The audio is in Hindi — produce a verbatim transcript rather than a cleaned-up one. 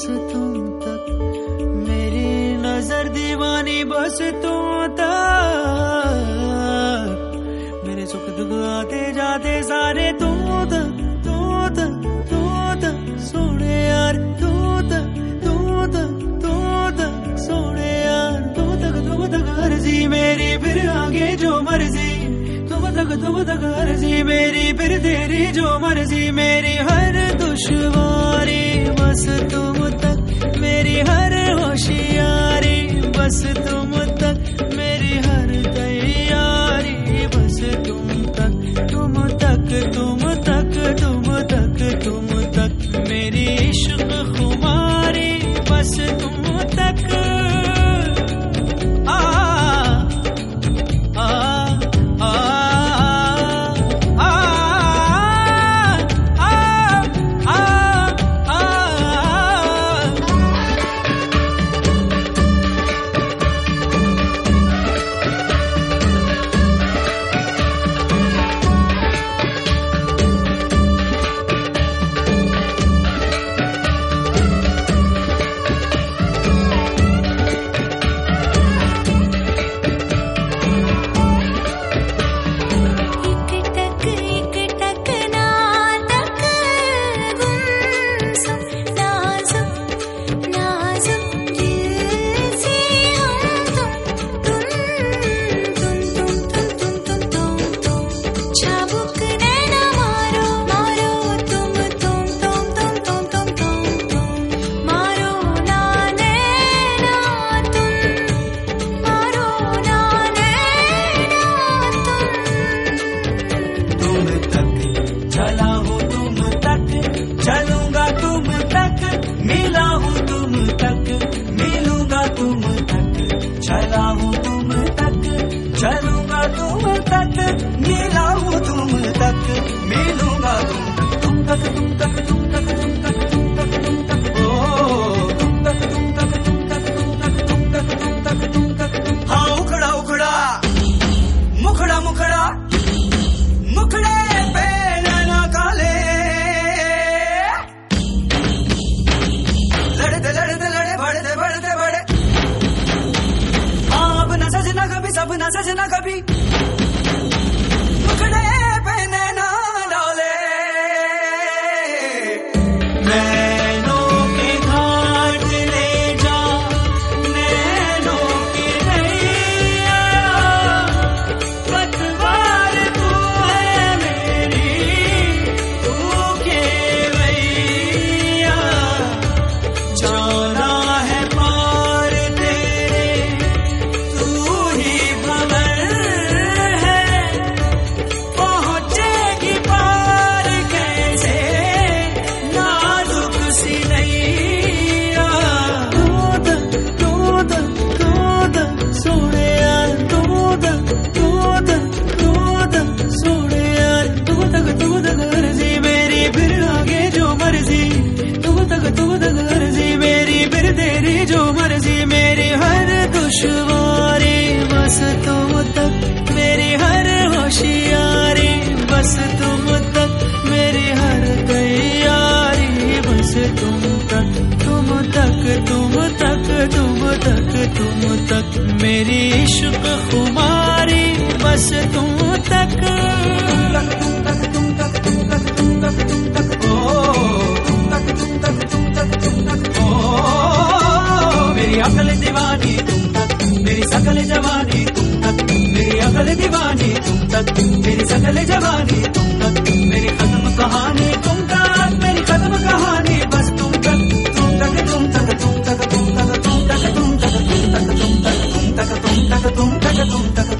तुम तक, मेरी नजर दीवानी बस तुम तक, मेरे सुख दुख आते जाते सारे तुम तक, तू तक, तू तक सोने यार, तू तक, तू तक, तू तक सोने यार, तू तक, तुम तक अर्जी मेरी, फिर आगे जो मर्जी, तुम तक, तुम तक अर्जी मेरी, फिर तेरी जो मर्जी, मेरी हर दुश्वारी बस तुम तक, मेरी हर होशियारी बस तुम तक, मेरी हर तैयारी बस तुम तक, तुम तक, तुम तक, तुम तक, तुम तक, मेरी इश्क खुमारी बस तुम तक। आ आ आ चलूंगा तुम तक, मिला हूँ तुम तक, मिलूंगा तुम तुम तक, तुम तक, तुम तक, तुम तक, तुम तक, तुम तक, ओ तुम तक, तुम तक, तुम तक, तुम तक, तुम तक, तुम तक, तुम तक, हाँ उखड़ा उखड़ा, मुखड़ा मुखड़ा, मुखड़े पे नैना काले, लड़ते लड़ते लड़े बढ़ते बढ़ते बढ़े, अब न सजना कभी, सब न सजना कभी, मुखड़े पे नैना डाले, नैनों के घाट ले जा, नैनों की नैया, पतवार तू है मेरी, तू केवैया, जाना है पार तेरे, तू ही भंवर है, पहुंचेगी पार कैसे, नाजुक सी नैया, तू तक, तू तक, तू तक सोने यार, तू तक, तू तक, तू तक सोने यार, तू तक, तू तक अर्जी मेरी, फिर आगे जो मर्जी, तू तक, तू तक अर्जी मेरी, फिर तेरी जो मर्जी, मेरी हर दुश्वारी बस तुम तक, मेरी हर होशियारी बस तुम तक, मेरी हर तैयारी बस तुम तक, तुम तक, तुम तक, तुम तक, तुम तक, मेरी इश्क खुमारी बस तुम तक, तुम तक, तुम तक, तुम तक, तुम तक, तुम तक, तुम तक, ओ तुम तक, तुम तक, तुम तक, तुम तक, ओ मेरी अकल दीवानी तुम तक, मेरी सकल जवानी तुम तक, मेरी अकल दीवानी तुम तक, मेरी सकल जवानी तुम तक, मेरी खत्म कहानी तुम तक, मेरी खत्म कहानी बस तुम तक, तुम तक, तुम तक, तुम तक, तुम तक, तुम तक, तुम तक, तुम तक, तुम तक, तुम तक, तुम तक, तुम तक, तुम तक, तुम तक।